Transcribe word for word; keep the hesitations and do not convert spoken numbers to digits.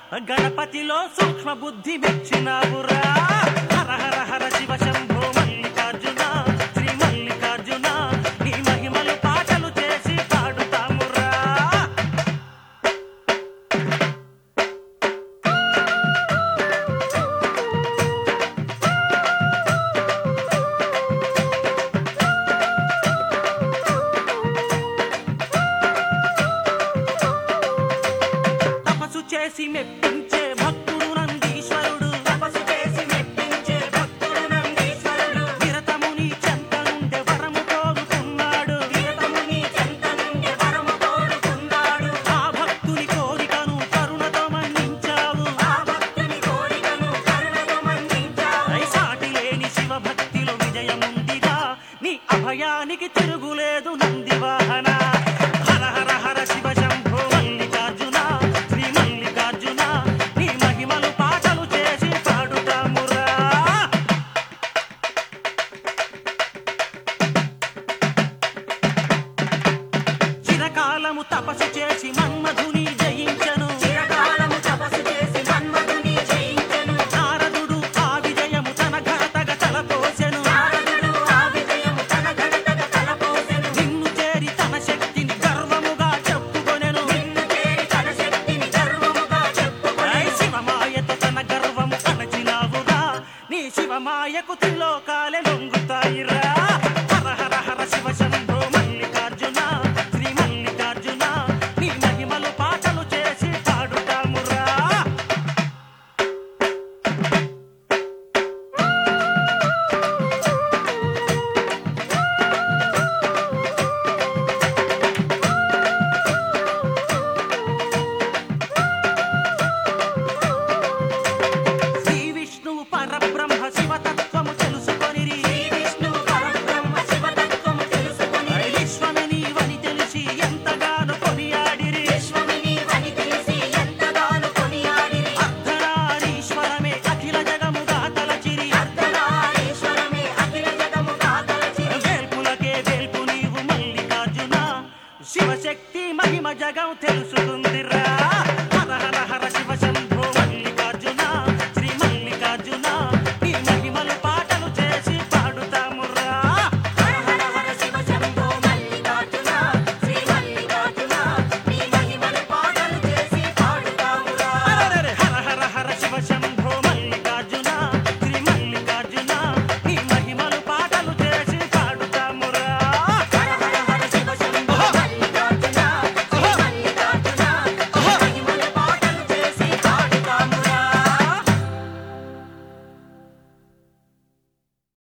గణపతిలో సూక్ష్మ బుద్ధి మెచ్చినావురా. హర హర హర శివ శంభో మల్లికార్జున శ్రీ మల్లికార్జున నీ మహిమలు పాటలు చేసి పాడుతామురా. తపస్సు చేసి మెప్పించే భక్తుడు నందీశ్వరుడు. తపస్సు చేసి మెప్పించే భక్తుడు నందీశ్వరుడు. నిరతముని చెంత నుండి వరము కోరుకున్నాడు. నిరతముని చెంత నుండి వరము కోరుకున్నాడు. ఆ భక్తుని కోరికను కరుణతో మన్నించావు. ఆ భక్తుని కోరికను కరుణతో మన్నించావు. సాటి లేని శివ భక్తిలో విజయముందిగా నీ అభయానికి తిరుగులేదు నంది వాహన. హర హర హర శివ శంభో మల్లికార్జున శ్రీ మల్లికార్జున నీ మహిమలు పాటలు చేసి పాడుతామురా. చిరకాలము తపస్సు చేసి మన్మధుని జయించను. చిరకాలము తపస్సు చేసి మన్మధుని జయించెను. నారదుడు ఆ విజయము తన ఘనతగ తలపోసెను. నారదుడు ఆ విజయము తన ఘనతగ తలపోసెను. నిన్ను చేరి తన శక్తిని గర్వముగా చెప్పుకొనెను. నిన్ను చేరి తన శక్తిని గర్వముగా చెప్పుకొనెను. శివమాయతో తన గర్వము అణచినావుగా నీ శివమాయకు త్రిలోకాలే లొంగుతాయిరా.